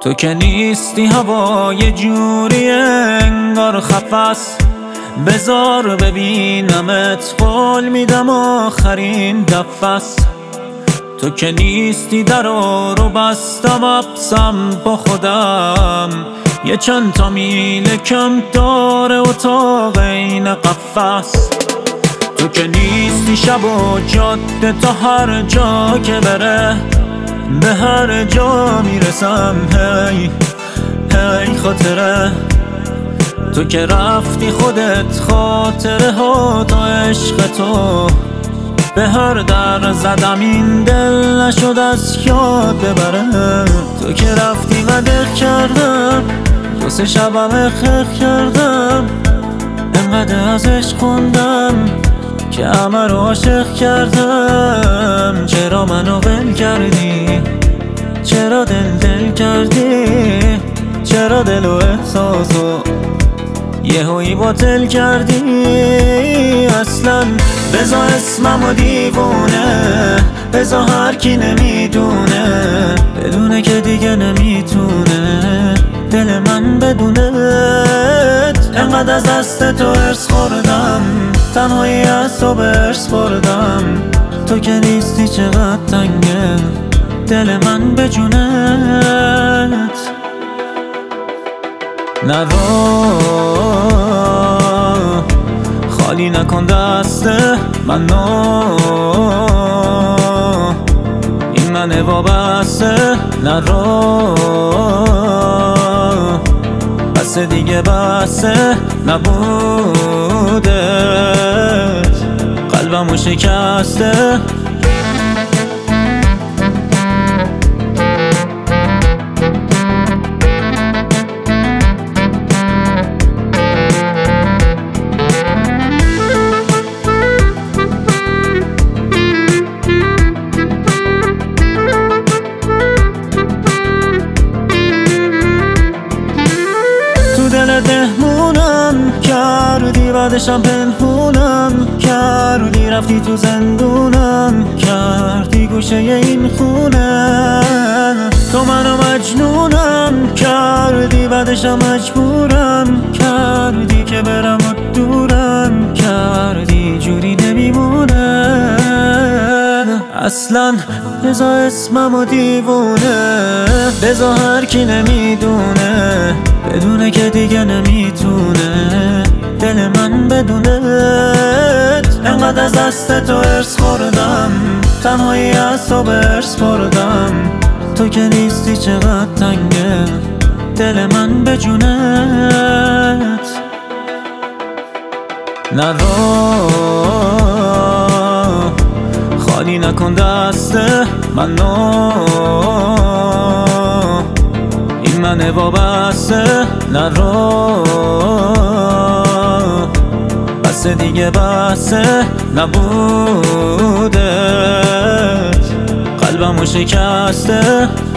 تو که نیستی هوا یه جوری انگار خفس، بذار ببینمت قول میدم آخرین دفعس. تو که نیستی درو رو بستم ابسم با خودم، یه چند تا میل کم داره اتاق این قفس. تو که نیستی شب و جاده تا هر جا که بره، به هر جا میرسم هی هی خاطره. تو که رفتی خودت خاطره ها تا عشق تو، به هر در زدم این دل نشد از یاد ببره. تو که رفتی و دق کردم، دو سه شبم خخ کردم، انقدر از عشق خوندم که همه رو عاشق کردم. چرا منو ول کردی؟ چرا دل کردی؟ چرا دل و احساسو یهویی باطل کردی؟ اصلا بزا اسممو دیوونه، بزا هر کی نمیدونه، بدونه که دیگه نمیتونه دل من بدونت. انقدر از دست تو ارس خوردم، تنهایی از تو برس بردم. تو که نیستی چقدر تنگه دل من به جونت. نرو خالی نکن دست منو، این منه وابسته. نرو بس دیگه بسه نبودت، قلبمو شکسته. دهمونم کردی، بعدشم پنهونم کردی، رفتی تو زندونم کردی گوشه این خونه. تو منو مجنونم کردی، بعدشم مجبورم کردی که برم و دورم کردی، جوری نمیمونه اصلا. بزا اسممو دیوونه، بزا هر کی نمیدونه، بدونه که دیگه نمیتونه دل من بدونت. انقدر از دست تو ارس خوردم، تنهایی از تو برس بردم. تو که نیستی چقدر تنگه دل من به جونت. نرو خالی نکن دست منو، این منه وابسته. نرو بس دیگه بسه نبودت، قلبمو شکسته.